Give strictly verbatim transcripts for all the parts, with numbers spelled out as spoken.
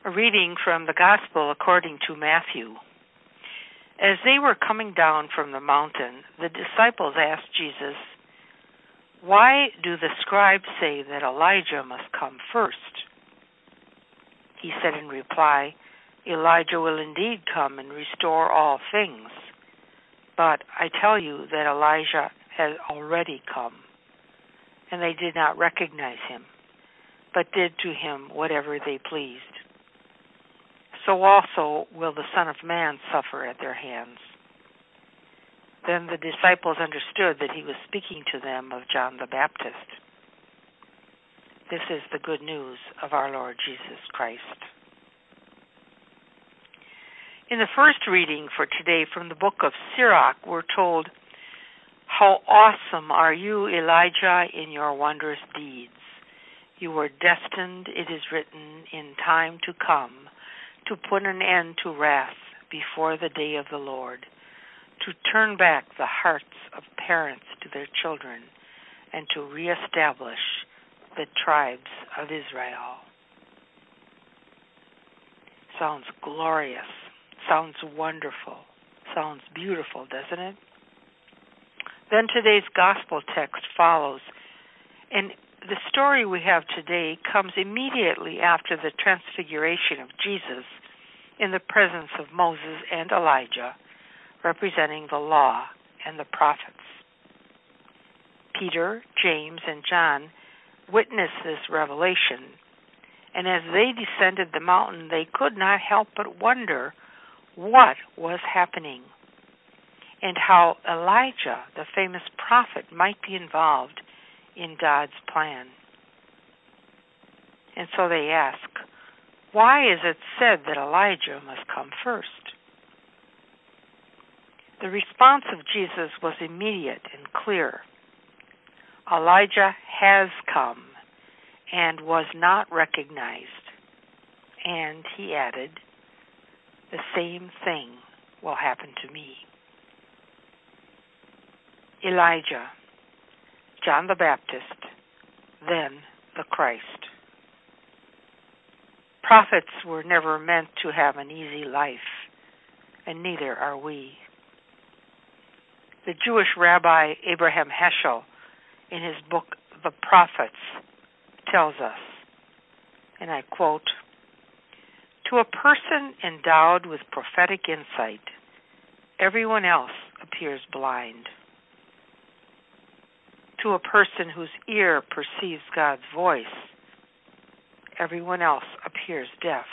A reading from the Gospel according to Matthew. As they were coming down from the mountain, the disciples asked Jesus, "Why do the scribes say that Elijah must come first?" He said in reply, "Elijah will indeed come and restore all things. But I tell you that Elijah has already come, and they did not recognize him, but did to him whatever they pleased. So also will the Son of Man suffer at their hands." Then the disciples understood that he was speaking to them of John the Baptist. This is the good news of our Lord Jesus Christ. In the first reading for today from the book of Sirach, we're told, "How awesome are you, Elijah, in your wondrous deeds. You were destined, it is written, in time to come, to put an end to wrath before the day of the Lord, to turn back the hearts of parents to their children, and to reestablish the tribes of Israel." Sounds glorious, sounds wonderful, sounds beautiful, doesn't it? Then today's gospel text follows, and the story we have today comes immediately after the transfiguration of Jesus in the presence of Moses and Elijah, representing the law and the prophets. Peter, James, and John witnessed this revelation, and as they descended the mountain, they could not help but wonder what was happening and how Elijah, the famous prophet, might be involved in God's plan. And so they ask, why is it said that Elijah must come first? The response of Jesus was immediate and clear. Elijah has come and was not recognized. And he added, the same thing will happen to me. Elijah, John the Baptist, then the Christ. Prophets were never meant to have an easy life, and neither are we. The Jewish rabbi Abraham Heschel, in his book The Prophets, tells us, and I quote, "To a person endowed with prophetic insight, everyone else appears blind. To a person whose ear perceives God's voice, everyone else appears deaf.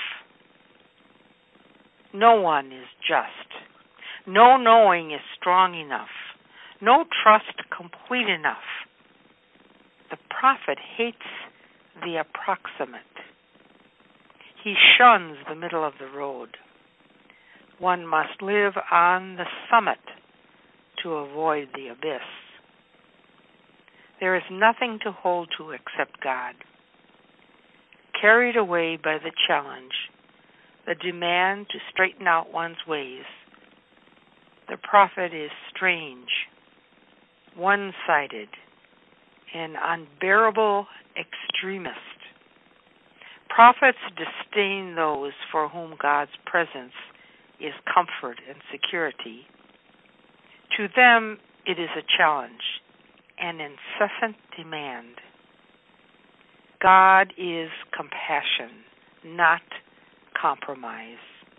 No one is just. No knowing is strong enough. No trust complete enough. The prophet hates the approximate. He shuns the middle of the road. One must live on the summit to avoid the abyss. There is nothing to hold to except God. Carried away by the challenge, the demand to straighten out one's ways, the prophet is strange, one-sided, an unbearable extremist. Prophets disdain those for whom God's presence is comfort and security. To them, it is a challenge, an incessant demand. God is compassion, not compromise.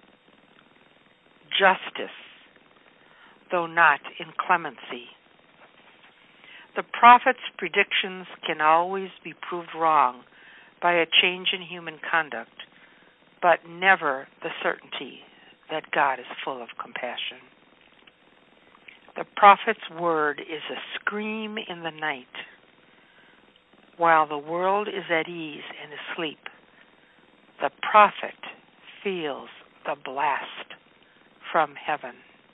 Justice, though not inclemency. The prophet's predictions can always be proved wrong by a change in human conduct, but never the certainty that God is full of compassion. The prophet's word is a scream in the night. While the world is at ease and asleep, the prophet feels the blast from heaven.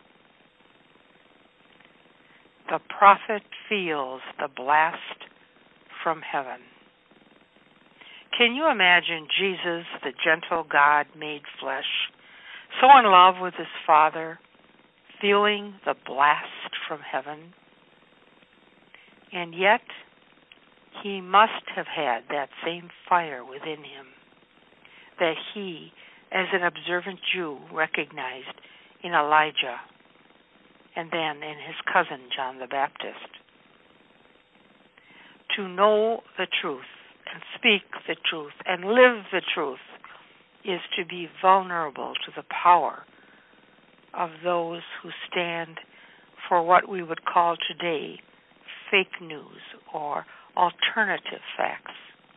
The prophet feels the blast from heaven. Can you imagine Jesus, the gentle God made flesh, so in love with his Father, feeling the blast from heaven? And yet, he must have had that same fire within him, that he, as an observant Jew, recognized in Elijah and then in his cousin John the Baptist. To know the truth and speak the truth and live the truth is to be vulnerable to the power of those who stand for what we would call today fake news or alternative facts.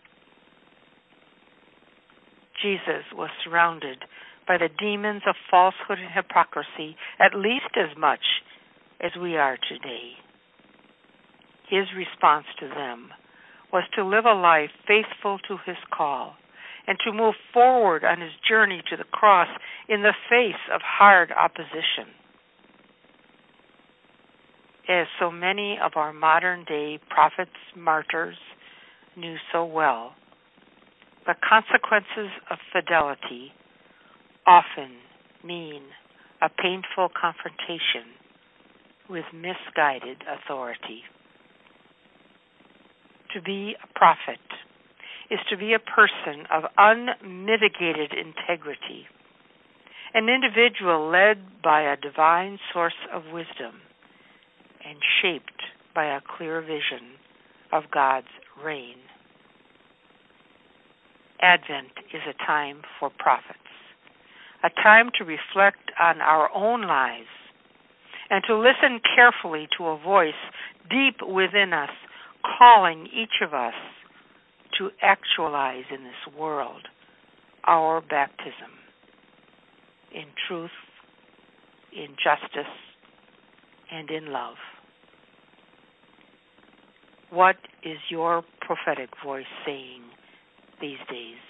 Jesus was surrounded by the demons of falsehood and hypocrisy at least as much as we are today. His response to them was to live a life faithful to his call and to move forward on his journey to the cross in the face of hard opposition. As so many of our modern-day prophets, martyrs knew so well, the consequences of fidelity often mean a painful confrontation with misguided authority. To be a prophet is to be a person of unmitigated integrity, an individual led by a divine source of wisdom and shaped by a clear vision of God's reign. Advent is a time for prophets, a time to reflect on our own lives and to listen carefully to a voice deep within us calling each of us to actualize in this world our baptism in truth, in justice, and in love. What is your prophetic voice saying these days?